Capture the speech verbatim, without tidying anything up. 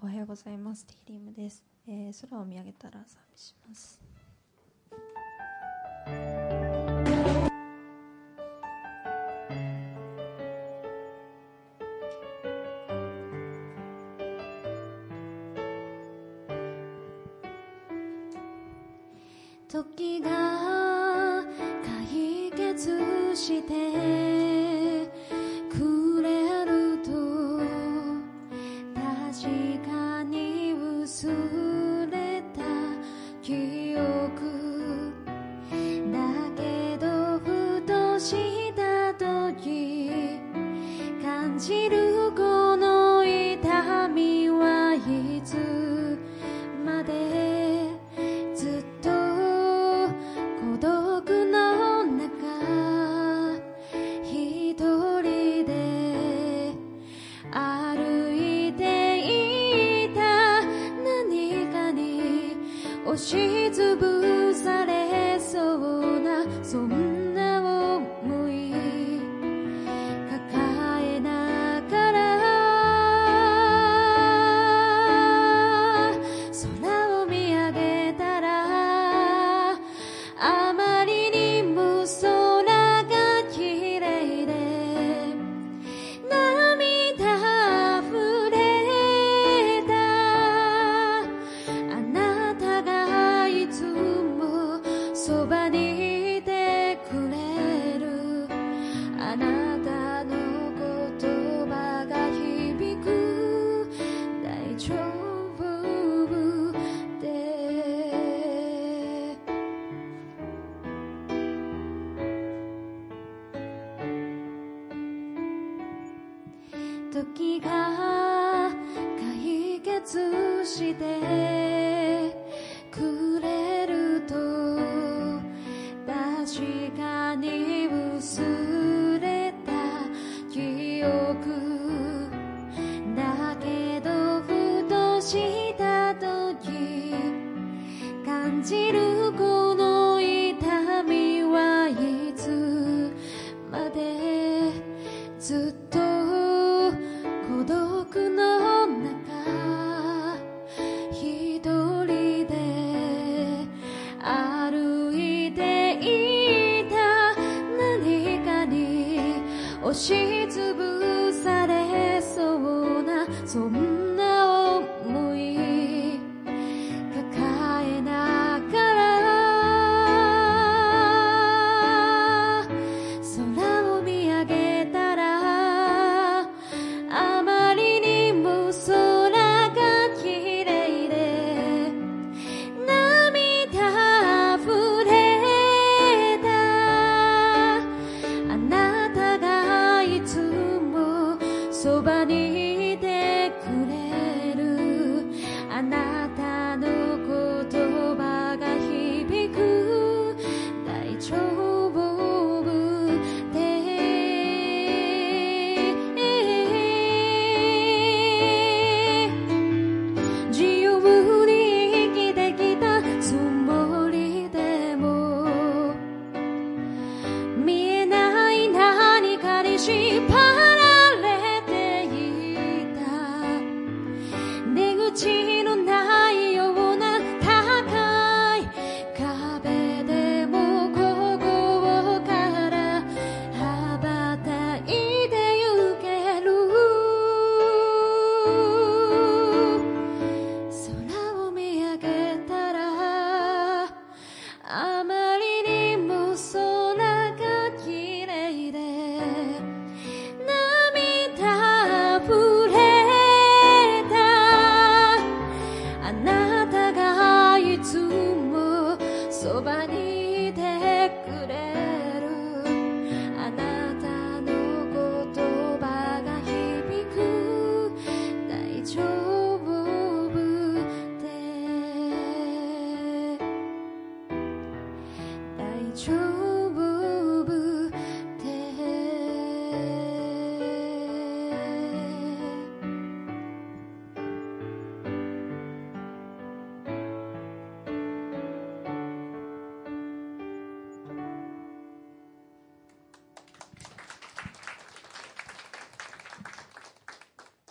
おはようございます。ティーリームです。えー、空を見上げたら賛美します。時が解決してくれると確かに薄れた記憶だけどふとした時感じるこの痛みはいつまでずっと孤独の中一人で歩いていた何かに押しつぶされそうなそんな思い抱えながら空を見上げたらあまりにも空が綺麗で涙溢れたあなたがいつもそばにいてくれるあなたの言葉が響く大丈夫で時が解決してくれると確かに薄れた記憶だけどふとした時感じるこの痛みはいつまでずっと孤独の中一人で歩いていた何かに押しつぶされそうなそんな思い抱えながら空を見上げたらあまりにも空が綺麗で涙溢れたあなたがいつもそばにいてくれるあなたの言葉が響く大丈夫で自由に生きてきたつもりでも見えない何かに失敗